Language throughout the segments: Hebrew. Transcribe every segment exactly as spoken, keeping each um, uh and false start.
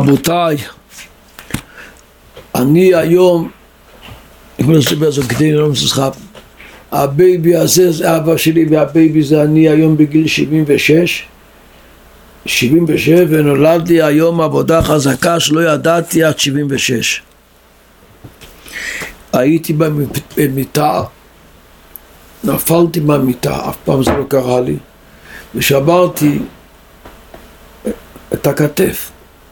רבותיי, אני היום, אני אספר זאת כדי לא מסוסחף, הבייבי הזה זה אבא שלי והבייבי זה אני היום בגיל שבעים ושש, שבעים ושבע, ונולד לי היום עבודה חזקה שלא ידעתי עד שבעים ושש. הייתי במיטה, נפלתי במיטה, אף פעם זה לא קרה לי, ושברתי את הכתף.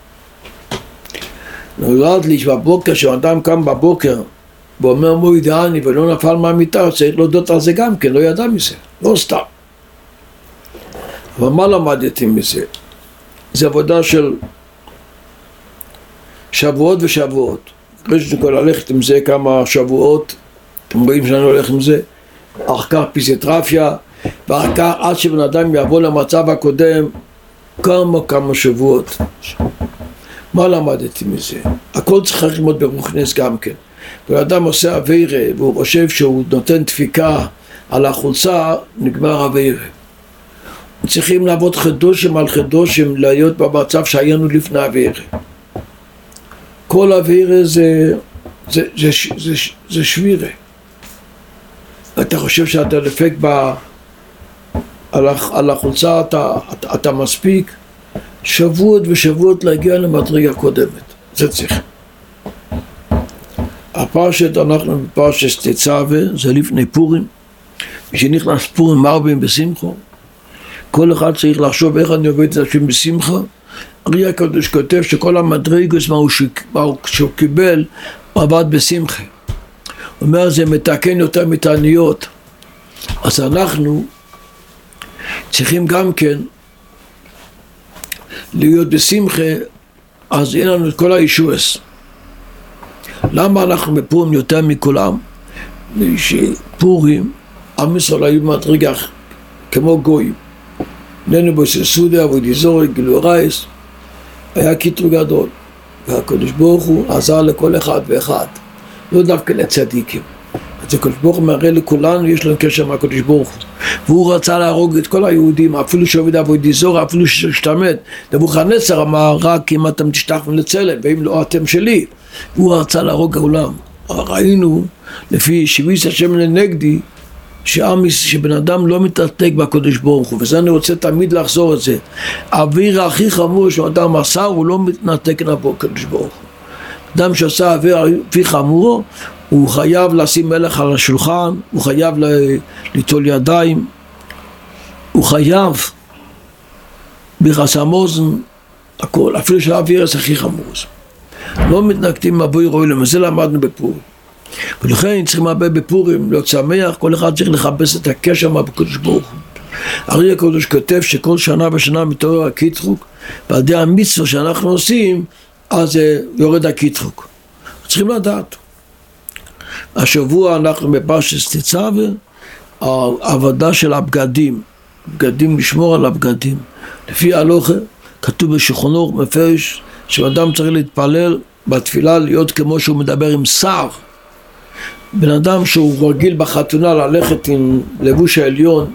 נולד לי שבבוקר, כשאדם קם בבוקר ואומר מוי דעני ולא נפל מהמיטה, צריך להודות על זה גם כן, לא ידע מזה, לא סתם. אבל מה למדתי מזה? זה עבודה של שבועות ושבועות. אחרי שכל ללכת עם זה כמה שבועות, אתם רואים שאני הולך עם זה, אחר כך פיזיותרפיה, ואחר כך עד שבן אדם יבוא למצב הקודם, כמה כמה שבועות. מה למדתי מזה? הכל צריך ללמוד ברוחנס גם כן. ואדם עושה עבירה והוא חושב שהוא נותן דפיקה על החולצה, נגמר עבירה. צריכים לעבוד חדושים על חדושים, להיות במצב שהיינו לפני עבירה. כל עבירה זה, זה, זה, זה, זה, זה שבירה. אתה חושב שאתה דפק ב, על, על החולצה, אתה, אתה, אתה מספיק שבועות ושבועות להגיע למדרגה קודמת. זה צריך. הפרשת, אנחנו בפרשת תצווה, זה לפני פורים. מי שנכנס פורים מרבים בשמחו, כל אחד צריך לחשוב איך אני עובד את השם בשמחה. הרי הקדוש כותב שכל המדרגות מה שהוא קיבל הוא עבד בשמחה. הוא אומר זה מתקן יותר מתעניות. אז אנחנו צריכים גם כן להיות בשמחה, אז אין לנו את כל הישועס. למה אנחנו בפורים יותר מכולם? שפורים, עם ישראל היו במדרגה כמו גויים. ננו בססודה, עבודי זורי, גילו רייס, היה קיטרוג גדול. והקדוש ברוך הוא עזר לכל אחד ואחד, לא דווקא לצדיקים. אז הקדוש ברוך הוא מראה לכולנו, יש לנו קשר מהקדוש ברוך הוא. והוא רצה להרוג את כל היהודים, אפילו שעובד עבודי זורי, אפילו שהשתמט. נבוכדנצר אמר, רק אם אתם תשתחוו לצלם, ואם לא אתם שלי. הוא רצה להרוג העולם. ראינו, לפי שביס השם לנגדי, שבן אדם לא מתעתק בקדוש ברוך הוא, וזה אני רוצה תמיד לחזור את זה. האוויר הכי חמור שאדם עשה, הוא לא מתנתק בקדוש ברוך הוא. אדם שעשה האוויר הכי חמור, הוא חייב לשים מלך על השולחן, הוא חייב ליטול ידיים, הוא חייב בחסמוזן, הכל, אפילו שהאוויר זה הכי חמור. לא מתנתקים מבוי רואים, וזה למדנו בפורים. ולכן צריכים הרבה בפורים להיות שמח, כל אחד צריך לחפש את הקשר מהקדוש ברוך הוא. הרי הקדוש כותב שכל שנה ושנה מתעורר הקיטרוג, ועל ידי המצווה שאנחנו עושים, אז יורד הקיטרוג. צריכים לדעת. השבוע אנחנו בפרשת תצווה, העבודה של הבגדים, בגדים, לשמור על הבגדים. לפי ההלכה, כתוב בשולחן מפרש, שאדם צריך להתפלל בתפילה להיות כמו שהוא מדבר עם שר. בן אדם שהוא רגיל בחתונה ללכת עם לבוש העליון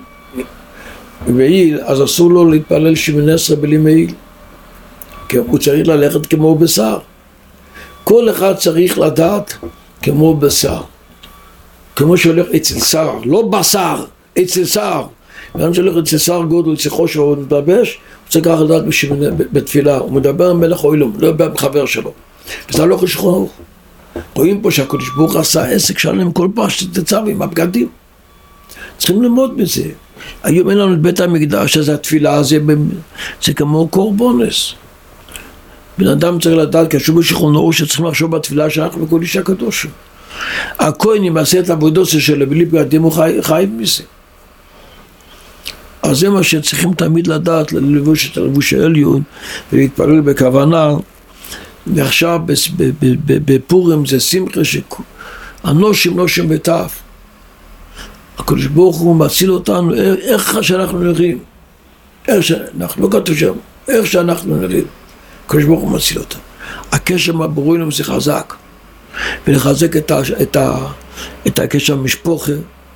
מעיל, אז אסור לו להתפלל שמיני עשרה בלי מעיל, כי הוא צריך ללכת כמו בשר. כל אחד צריך לדעת כמו בשר, כמו שהולך אצל שר, לא בשר, אצל שר. בן אדם שהולך אצל שר גודל, אצל חושר הוא מתלבש, הוא צריך ככה לדעת בשמיני, בתפילה, הוא מדבר עם מלך העולם, לא מדבר עם חבר שלו, וזה לא חשוב. רואים פה שהקדוש ברוך עשה עסק שלם כל פרשת תצווה עם הבגדים. צריכים ללמוד מזה. היום אין לנו את בית המקדש, אז התפילה זה, זה כמו קורבונס. בן אדם צריך לדעת, כשהוא בשולחנו, שצריכים לחשוב בתפילה שאנחנו בקודש הקדוש. הכהן יעשה את העבודות שלו בלי בגדים, הוא חי, חי מזה. אז זה מה שצריכים תמיד לדעת, ללבוש את הלבוש העליון ולהתפלל בכוונה. ועכשיו בפורים זה שמחה שהנושים נושים בטף. הקדוש ברוך הוא מציל אותנו איך שאנחנו נראים, איך שאנחנו, לא כתוב שם, איך שאנחנו נראים, הקדוש ברוך הוא מציל אותנו. הקשר מהבוראים זה חזק, ולחזק את, ה, את, ה, את הקשר משפחה,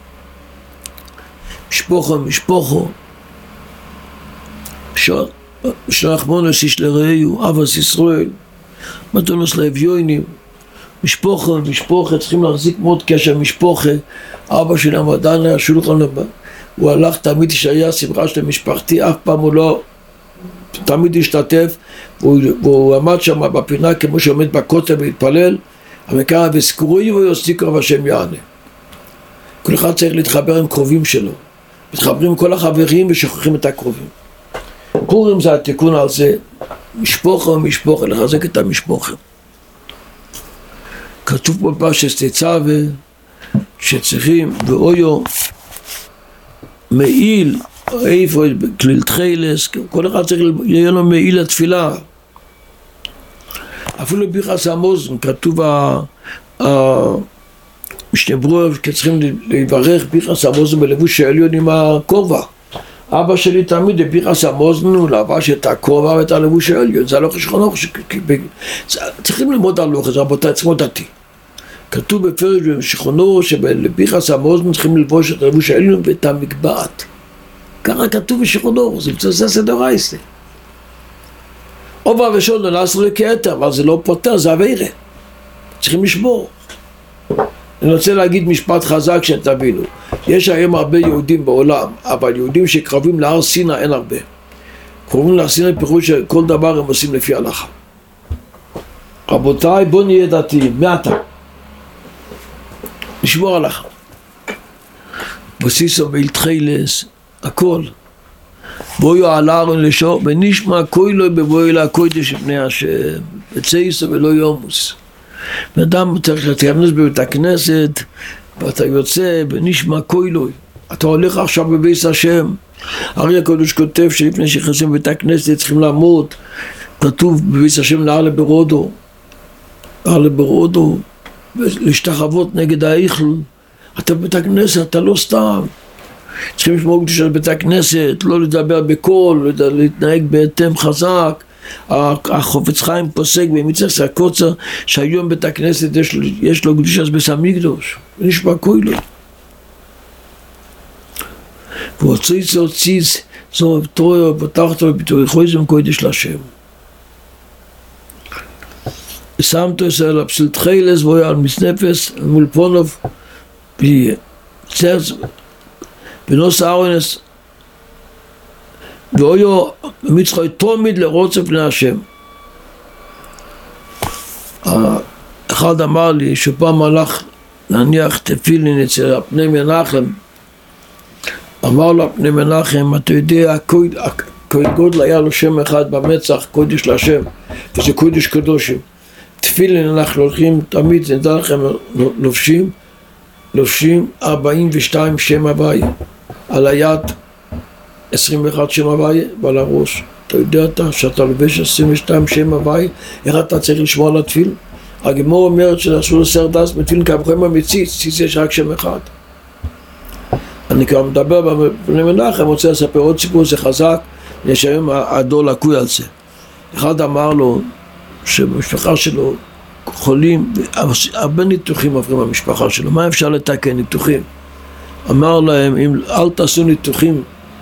משפחה, משפחה, שרחמנוס איש לרעהו, אבס ישראל, מתונוס לאביונים, משפחה, משפחה, צריכים להחזיק מאוד קשר משפחה. אבא שלי עמדן היה שולחן הבא, הוא הלך תמיד שהיה שמחה של משפחתי, אף פעם הוא לא, תמיד השתתף, והוא, והוא עמד שם בפינה כמו שעומד בכותל והתפלל, המקרא וזכרוי ויוסיפו והשם יענה. כל אחד צריך להתחבר עם קרובים שלו, מתחברים עם כל החברים ושוכחים את הקרובים. פורים זה התיקון על זה, משפחה ומשפחה, לחזק את המשפחה. כתוב פה בפרשת תצווה שצריכים ואויו מעיל איפה כליל תחילס, כל אחד צריך יהיה לו מעיל לתפילה. אפילו ביחס המוזן כתוב משנה ברורה שצריכים לברך ביחס המוזן בלבוש העליון עם הכובע. אבא שלי תמיד ביחס המוזן הוא לבש את הכובע ואת הלבוש העליון, זה הלוך שכונו, צריכים ללמוד הלוך, זה רבותיי עצמו דתי. כתוב בפרש בשכונו שבביחס המוזן צריכים ללבוש את הלבוש העליון ואת המקבעת. ככה כתוב בשכונו, זה סדר רייסטי. אובה ושון לא נעשו לכתר, אבל זה לא פותר, זה עבירה. צריכים לשמור. אני רוצה להגיד משפט חזק שתבינו. יש היום הרבה יהודים בעולם, אבל יהודים שקרבים להר סיני אין הרבה. קרובים להר סיני פירוש שכל דבר הם עושים לפי הלכה. רבותיי, בוא נהיה דתיים, מעתה. לשמור הלכה. בסיסו ואילתחילס, הכל. בואו על הארון לשור, ונשמע קוילוי בבואי לה קודש לפני השם, וצייסו ולא יומוס. ואדם צריך להתכנס בבית הכנסת, ואתה יוצא ונשמע קוילוי. אתה הולך עכשיו בבית השם. הרי הקודש כותב שלפני שנכנסים בבית הכנסת צריכים לעמוד, כתוב בבית השם נער לברודו, נער לברודו, להשתחוות נגד האיכל. אתה בבית הכנסת, אתה לא סתם. צריכים לשמור קדושה בבית הכנסת, לא לדבר בקול, להתנהג בהתאם חזק. החופץ חיים פוסק במצח הקוצר שהיום בית הכנסת יש, יש לו קדושה בית המקדש, נשמע קוילו. והוציא צוציץ, זו תרויה ופתחת וביטוי חויזם קודש לשם. שמתו ישראל הפסיל תחילס ואויה על מסנפס מול פונוב וצרץ ונוס ארונס ואויו מצחוי תומיד לרוצף לפני השם. אחד אמר לי שפעם הלך להניח תפילין אצל הפני מנחם, אמר לו הפני מנחם, אתה יודע, כהן גודל היה לו שם אחד במצח, קודש להשם, וזה קודש קדושים. תפילין אנחנו הולכים תמיד, זה נדע לכם, לובשים, לובשים ארבעים ושתיים שם הוויה, על היד עשרים ואחת שם הוויה ועל הראש. אתה יודע אתה שאתה לובש עשרים ושתיים שם הוויה, איך אתה צריך לשמוע על התפיל? הגמור אומרת שאסור לסר דס בתפילין כבכם המציץ, ציץ יש רק שם אחד. אני כבר מדבר בפני מנחם, רוצה לספר עוד סיפור, זה חזק, יש היום הדור לקוי על זה. אחד אמר לו שבמשפחה שלו חולים, הרבה ניתוחים עוברים במשפחה שלו, מה אפשר לתקן ניתוחים? אמר להם, אם, אל תעשו ניתוחים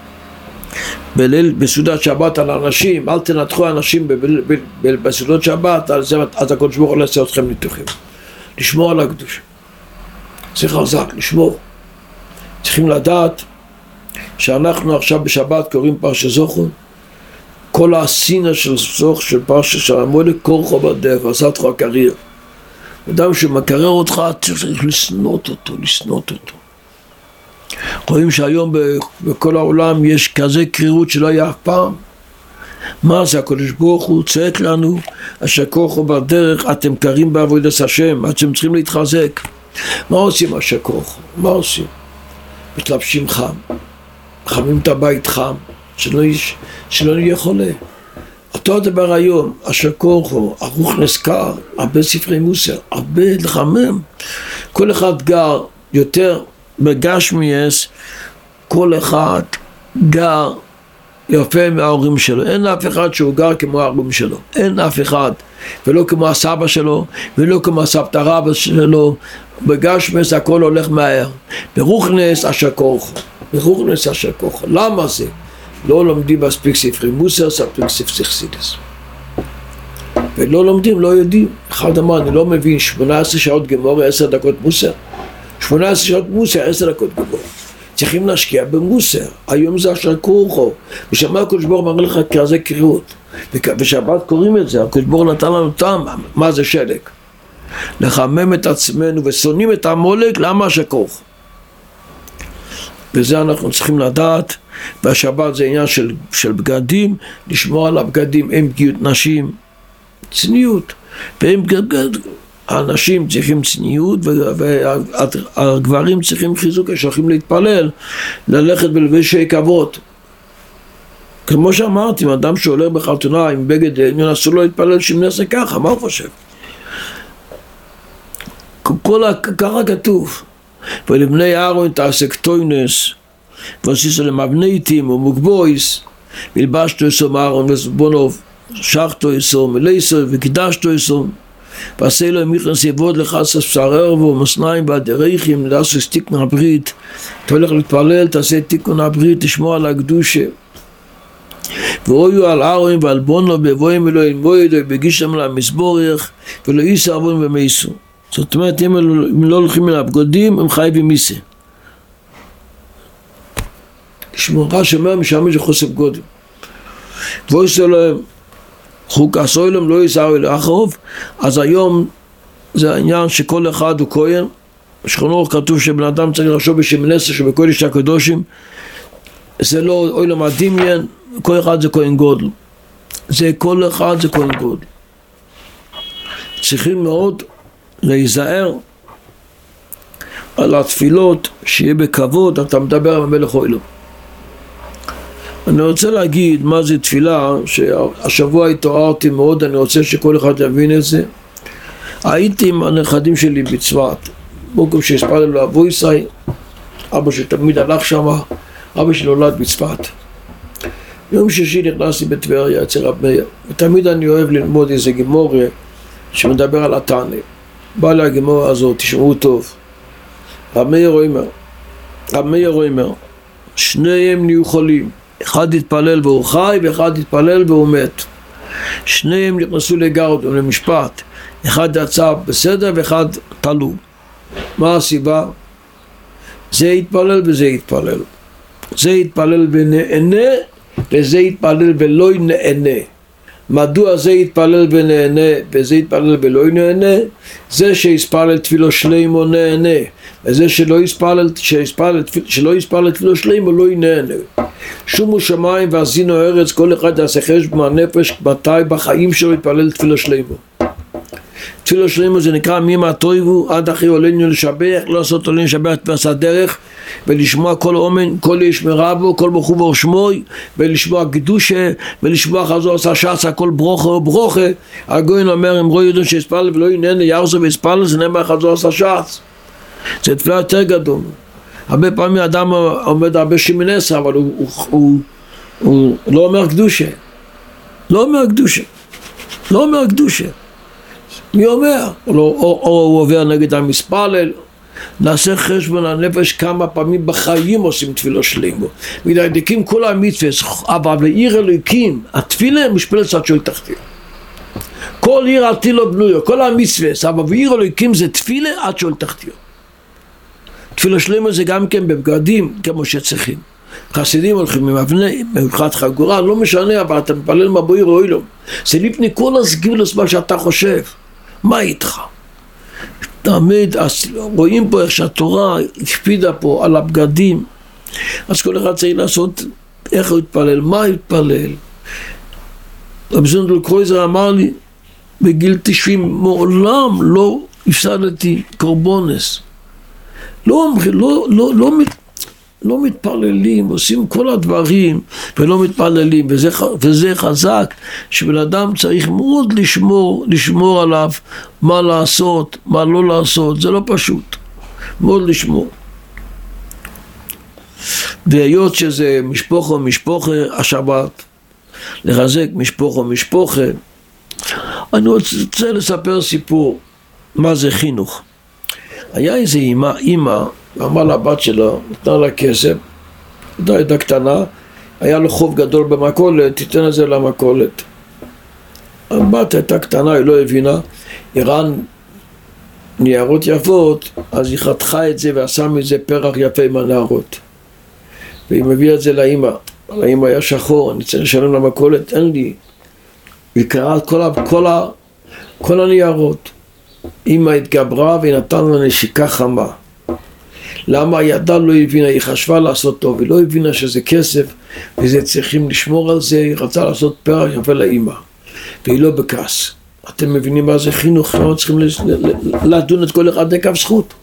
בליל, בסעודת שבת על אנשים, אל תנתחו אנשים בסעודת שבת, אז הקדוש ברוך הוא לא יעשה אתכם ניתוחים. לשמור על הקדושה. זה חזק, לשמור. צריכים לדעת שאנחנו עכשיו בשבת קוראים פרשת זוכר, כל הסינא של זוכר של פרשת של המולק קורחו בדרך, ועשת לך הקריר. אדם שמקרר אותך, צריך לסנות אותו, לסנות אותו. רואים שהיום בכל העולם יש כזה קרירות שלא היה אף פעם. מה זה? הקדוש ברוך הוא צועק לנו, אשר כוחו בדרך, אתם קרים בעבודת השם, אתם צריכים להתחזק. מה עושים אשר כוחו? מה עושים? מתלבשים חם, חמים את הבית חם, שלא, יש, שלא נהיה חולה. אותו הדבר היום, אשר כוחו, ערוך נזכר, הרבה ספרי מוסר, הרבה לחמם. כל אחד גר יותר בגשמיאס, כל אחד גר יפה מההורים שלו. אין אף אחד שהוא גר כמו ההורים שלו. אין אף אחד. ולא כמו הסבא שלו, ולא כמו הסבתא רבא שלו. בגשמיאס הכל הולך מהר. ברוחנס אשר כוחו. ברוחנס אשר כוחו. למה זה? לא לומדים מספיק ספרי מוסר, מספיק ספרי חסידות. ולא לומדים, לא יודעים. אחד אמר, אני לא מבין, שמונה עשרה שעות גמורה, עשר דקות מוסר. שמונה עשרה שעות מוסר, עשר דקות גמורה. צריכים להשקיע במוסר. היום זה אשר כורחו. ושמה הקדוש ברוך הוא מראה לך כזה קריאות. ושבת קוראים את זה, הקדוש ברוך הוא נתן לנו טעם, מה זה שלג? לחמם את עצמנו ושונאים את המולק, למה אשר כורחו? וזה אנחנו צריכים לדעת, והשבת זה עניין של, של בגדים, לשמור על הבגדים, אין פגיעות נשים, צניעות, והם האנשים צריכים צניעות, והגברים צריכים חיזוק, שהולכים להתפלל, ללכת בלבשי כבוד. כמו שאמרתי, אם אדם שהולך בחתונה עם בגד עליון, אסור לו להתפלל שמנסה ככה, מה הוא חושב? כל ככה כתוב. ולבני אהרון תעסק טוינס, ועשיסו למבניתים ומוגבויס, ולבשתו יסום אהרון וסבונוב, שחתו יסום, מלייסו וקידשתו יסום, ועשה לו מיכנס יבוד לך ספסרר ומסניים והדריכים, לעשו תיקון הברית, אתה הולך להתפלל, תעשה תיקון הברית, תשמור על הקדושה. ואויו על אהרון ועל בונו, בבואים אלוהים מוידו, בגישם למסבורך, ולא ייסע אבון ומייסו. זאת אומרת, אם הם לא הולכים אל הבגדים, הם חייבים מיסה. שמורה שאומר משם יש חוסף גודם. ואויסו להם, חוק עשוי להם, לא ייסעו אל אחרוב, אז היום זה העניין שכל אחד הוא כהן. בשכונו כתוב שבן אדם צריך לחשוב בשמנסה שבקודש הקדושים, זה לא אוי למה דמיין, כל אחד זה כהן גודל. זה כל אחד זה כהן גודל. צריכים מאוד להיזהר על התפילות, שיהיה בכבוד, אתה מדבר עם המלך אוהלו. אני רוצה להגיד מה זה תפילה, שהשבוע התעוררתי מאוד, אני רוצה שכל אחד יבין את זה. הייתי עם הנכדים שלי בצפת, במקום שהספרנו לו אבו ישראל, אבא שתמיד הלך שם, אבא שלי נולד בצפת. יום שישי נכנסתי בטבריה אצל רב מאיר, ותמיד אני אוהב ללמוד איזה גמורה שמדבר על התנא. בא לה הגמורה הזאת, תשמעו טוב. רב מאיר אומר, רב מאיר אומר, שניהם נהיו חולים, אחד התפלל והוא חי ואחד התפלל והוא מת. שניהם נכנסו לגרדום, למשפט, אחד יצא בסדר ואחד תלו. מה הסיבה? זה התפלל וזה התפלל. זה התפלל ונהנה וזה התפלל ולא נהנה. מדוע זה יתפלל ונהנה וזה יתפלל ולא נהנה? זה שיספלל תפילו שלמו נהנה, וזה שלא יספלל, שיספלל, שלא יספלל תפילו שלמו לא ינהנה. שומו שמיים ועשינו ארץ, כל אחד יעשה חשבון מהנפש מתי בחיים שלו יתפלל תפילו שלמו. תפילו שלמו זה נקרא מימה טויבו, עד אחי עולנו לשבח, לא לעשות עולנו לשבח את פרסת דרך, ולשמוע כל אומן, כל איש מרבו, כל ברוך הוא שמוי, ולשמוע קדושה, ולשמוע חזור עשה שעה, כל ברוכה וברוכה. הגויין אומר, אם רואי יודעים שיספלל ולא ינהנה ירסו ויספלל, זה נאמר חזור עשה שעה. זה תפילה יותר גדול. הרבה פעמים אדם עומד הרבה שמינסה, אבל הוא, הוא, הוא, הוא לא אומר קדושה. לא אומר קדושה. לא אומר קדושה. מי אומר? או, או, או הוא עובר נגד המספלל. נעשה חשבון הנפש כמה פעמים בחיים עושים תפילה שלמה. מדייקים כל המצווה, אבל לעיר אלוקים, התפילה משפלת צד של תחתית. כל עיר עתילו בנויו, כל המצווה, אבל בעיר אלוקים זה תפילה עד של תחתית. תפילה שלמה זה גם כן בבגדים, כמו שצריכים. חסידים הולכים עם אבני, מבחת חגורה, לא משנה, אבל אתה מפלל מבוי רואי לו. זה לפני כל הסגיבלוס מה שאתה חושב. מה איתך? תמיד רואים פה איך שהתורה הקפידה פה על הבגדים, אז כל אחד צריך לעשות איך הוא יתפלל, מה הוא יתפלל. רבי זונדל קרויזר אמר לי בגיל תשעים, מעולם לא הפסדתי קורבונס. לא, לא, לא, לא, לא מתפללים, עושים כל הדברים ולא מתפללים, וזה, וזה חזק שבן אדם צריך מאוד לשמור, לשמור עליו מה לעשות, מה לא לעשות, זה לא פשוט, מאוד לשמור. והיות שזה משפחה משפחה השבת, לחזק משפחה משפחה, אני רוצה לספר סיפור מה זה חינוך. היה איזה אמא, אמא, אמר לבת שלו, נתנה לה כסף, הייתה קטנה, היה לו חוב גדול במכולת, תיתן את זה למכולת. הבת הייתה קטנה, היא לא הבינה, איראן ניירות יפות, אז היא חתכה את זה ועשה מזה פרח יפה עם הנערות. והיא מביאה את זה לאמא, לאמא היה שחור, אני צריך לשלם למכולת, אין לי. היא קראה כל, כל, כל הניירות. אמא התגברה והיא נתנה לה נשיקה חמה. למה? הידה לא הבינה, היא חשבה לעשות טוב, היא לא הבינה שזה כסף וזה צריכים לשמור על זה, היא רצה לעשות פרח יפה לאמא והיא לא בכעס. אתם מבינים מה זה חינוך? אנחנו צריכים לדון את כל אחד לכף זכות.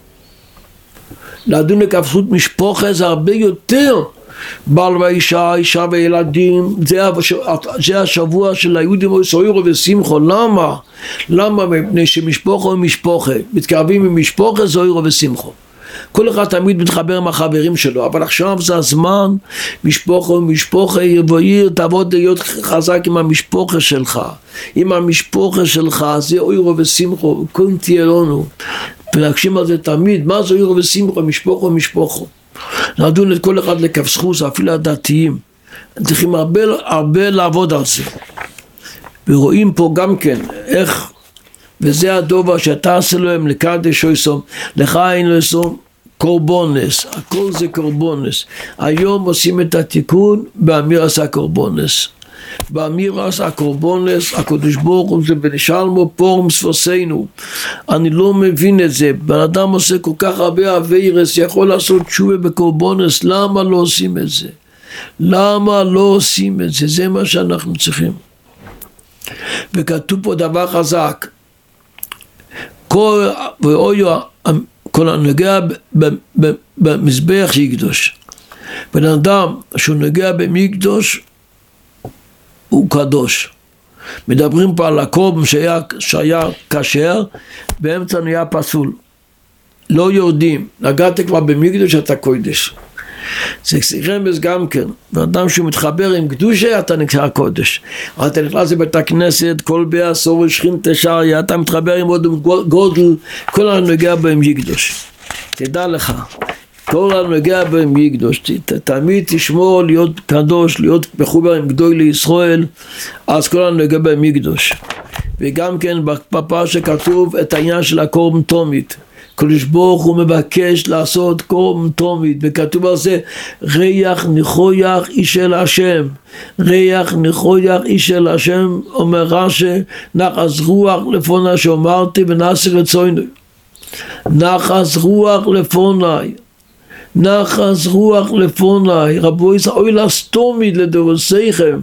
לדון לכף זכות משפחה זה הרבה יותר בעל ואישה, אישה וילדים, זה, זה השבוע של היהודים סוירו ושמחו. למה? למה? מפני שמשפחה ומשפחה מתקרבים ממשפחה סוירו ושמחו. כל אחד תמיד מתחבר עם החברים שלו, אבל עכשיו זה הזמן, משפחה ומשפחה, עיר ועיר, תעבוד להיות חזק עם המשפחה שלך, עם המשפחה שלך, זה אוירו ושמחו, כל תהיה לנו, ולהגשים על זה תמיד, מה זה אוירו ושמחו, משפחה ומשפחה, נדון את כל אחד לכף זכות, אפילו הדתיים, צריכים הרבה, הרבה לעבוד על זה, ורואים פה גם כן, איך, וזה הדובר שאתה עשה להם לקדש אויסום, לך אין לאסום קורבונס, הכל זה קורבונס. היום עושים את התיקון באמיר עשה קורבונס. באמיר עשה קורבונס, הקדוש ברוך הוא זה ונשאלמו פורם ספוסנו. אני לא מבין את זה, בן אדם עושה כל כך הרבה אביירס, יכול לעשות תשובה בקורבונס, למה לא עושים את זה? למה לא עושים את זה? זה מה שאנחנו צריכים. וכתוב פה דבר חזק, כל, ואויו, כל הנוגע במזבח שיקדוש. בן אדם שהוא נוגע במקדוש הוא קדוש. מדברים פה על הקורבן שהיה, שהיה כשר, באמצע נהיה פסול. לא יורדים, נגעת כבר במקדוש אתה קודש. זה רמז גם כן, ואדם שהוא מתחבר עם קדושה אתה נקרא קודש. אתה נכנס לבית הכנסת, כל בעשור שכין תשריה, אתה מתחבר עם עוד גודל, כל הנוגע בהם יקדוש. תדע לך, כל הנוגע בהם יקדוש, תמיד תשמור להיות קדוש, להיות מחובר עם גדול לישראל, אז כל הנוגע בהם יקדוש. וגם כן בפרשה כתוב את העניין של הקורבן תומית. הקדוש ברוך הוא מבקש לעשות קורבן תומית, וכתוב על זה ריח ניחוח איש אל השם, ריח ניחוח איש אל השם, אומר רש"י, נחס רוח לפוני שאמרתי ונעשה רצוני. נחס רוח לפוני, נחס רוח לפוני, רבו ישראל אוי לסתומית לדורסיכם,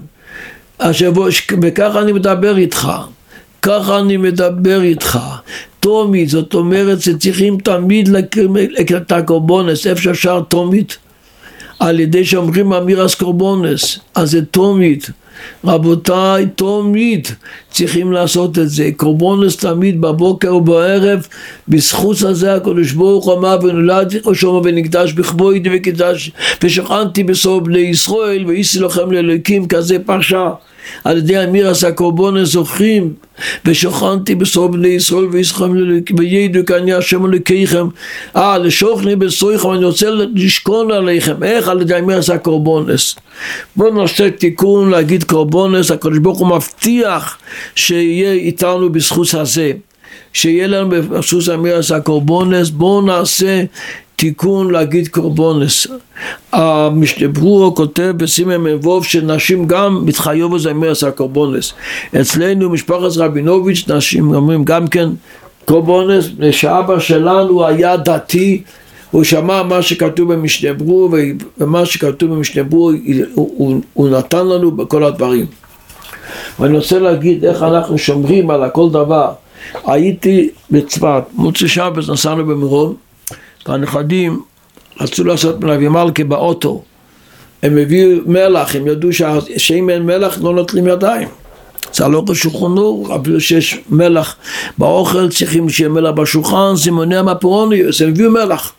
וככה אני מדבר איתך, ככה אני מדבר איתך. תומית, זאת אומרת שצריכים תמיד את הקורבונס, איפה שאפשר תומית, על ידי שאומרים אמירס קורבונס, אז זה תומית. רבותיי, תומית צריכים לעשות את זה, קורבונס תמיד בבוקר ובערב, בזכות הזה הקדוש ברוך הוא אמר ונולדתי חושמה ונקדש בכבודי וקדש ושכנתי בסוף בני ישראל ואיסי לכם לאלוקים, כזה פרשה על ידי אמירס הקורבונס זוכרים ושוכנתי בסוף בני ישראל ואיסכם לאלוקים וידעו כי אני השם אלוקיכם. אה לשוכני בסויכם, אני רוצה לשכון עליכם. איך? על ידי אמירס הקורבונס. בואו נעשה תיקון להגיד קורבונס, הקדוש ברוך הוא מבטיח שיהיה איתנו בזכות הזה, שיהיה לנו בזכות אמירס הקורבונס. בואו נעשה תיקון להגיד קורבונס. המשנה ברורה כותב בסימן מבוב שנשים גם מתחייב בזה אמירס הקורבונס. אצלנו משפחת רבינוביץ' נשים אומרים גם כן קורבונס, שאבא שלנו היה דתי, הוא שמע מה שכתוב במשנה ברורה, ומה שכתוב במשנה ברורה הוא, הוא, הוא נתן לנו בכל הדברים. ואני רוצה להגיד איך אנחנו שומרים על הכל דבר. הייתי בצפת, מוצאי שבת נסענו במירון, והנכדים רצו לעשות מלוויה מלכה באוטו, הם הביאו מלח, הם ידעו שאם אין מלח לא נוטלים ידיים, זה לא כשולחנו, אפילו שיש מלח באוכל צריכים שיהיה מלח בשולחן, זה מונע מהפורענות, הם הביאו מלח.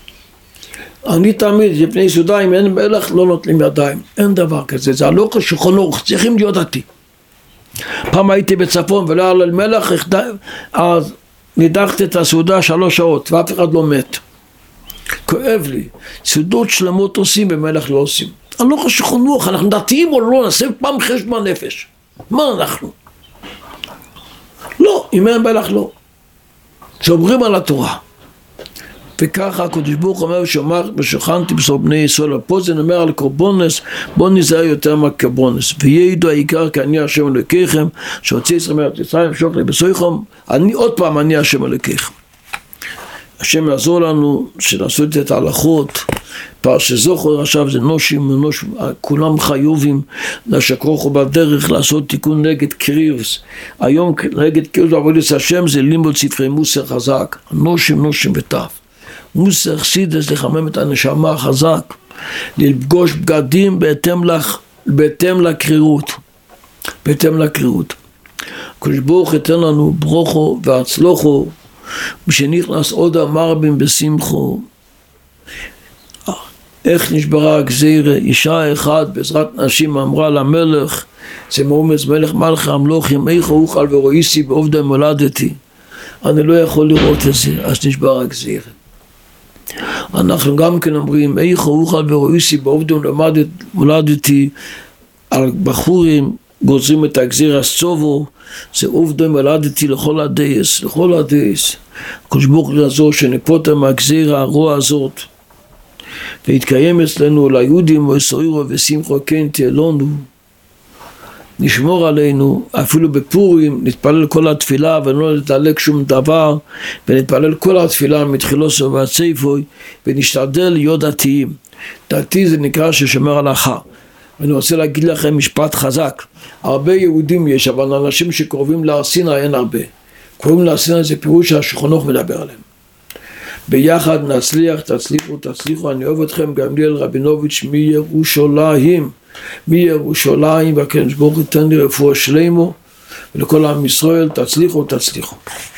אני תמיד לפני סעודה, אם אין מלח לא נוטלים ידיים, אין דבר כזה, זה לא כשולחנו, צריכים להיות דתי. פעם הייתי בצפון ולא היה לי מלח, אז נידחתי את הסעודה שלוש שעות ואף אחד לא מת. כואב לי, סעודות שלמות עושים במלח לא עושים. אני לא חושב חונוך, אנחנו דתיים או לא, נעשה פעם חשבון נפש. מה אנחנו? לא, אם אין בלח לא. שומרים על התורה. וככה הקדוש ברוך אומר שאומר ושכנתי בסוף בני ישראל. פה זה נאמר על קורבונס, בוא נזהר יותר מהקורבונס. וידעו העיקר כי אני השם אלוקיכם, שהוציא ישראל מארץ מצרים ומשוך לבשרכם, אני עוד פעם אני השם אלוקיכם. השם יעזור לנו שנעשות את ההלכות, פרשת זוכר עכשיו זה נושים, נושים כולם חיובים לשכרוך בדרך לעשות תיקון נגד קריבס. היום נגד קריבס בעבודת השם זה לימוד ספרי מוסר חזק, נושים נושים וטף. מוסר חסידס לחמם את הנשמה החזק, לפגוש בגדים בהתאם, לך, בהתאם לקרירות, בהתאם לקרירות. הקדוש ברוך ייתן לנו ברוכו והצלוחו, ושנכנס עוד המרבים בשמחו. איך נשברה הגזירה? אישה אחת בעזרת נשים אמרה למלך, זה מאומץ מלך מלכי המלוכים, איך אוכל ורואיסי בעובדי מולדתי, אני לא יכול לראות את זה, אז נשבר הגזירה. אנחנו גם כן אומרים, איך אוכל ורואיסי בעובדי מולדתי, על בחורים גוזרים את הגזירה סובו, זה עובדי מולדתי לכל הדייס, לכל הדייס. הקדוש ברוך הוא יעזור שנפוטר מהגזירה הרוע הזאת, והתקיים אצלנו ליהודים ואסורו ושמחו כן תהיה לנו, נשמור עלינו, אפילו בפורים נתפלל כל התפילה ולא נתעלק שום דבר, ונתפלל כל התפילה מתחילו סוף ועד סופו, ונשתדל להיות דתיים. דתי זה נקרא ששומר הלכה. ואני רוצה להגיד לכם משפט חזק, הרבה יהודים יש, אבל אנשים שקרובים להר סיני אין הרבה. קוראים להר סיני זה פירוש שהשולחן מדבר עליהם. ביחד נצליח, תצליחו, תצליחו, אני אוהב אתכם, גמליאל רבינוביץ' מירושלים, מירושלים, והקדוש ברוך הוא ייתן לי רפואה שלמה, ולכל עם ישראל, תצליחו, תצליחו.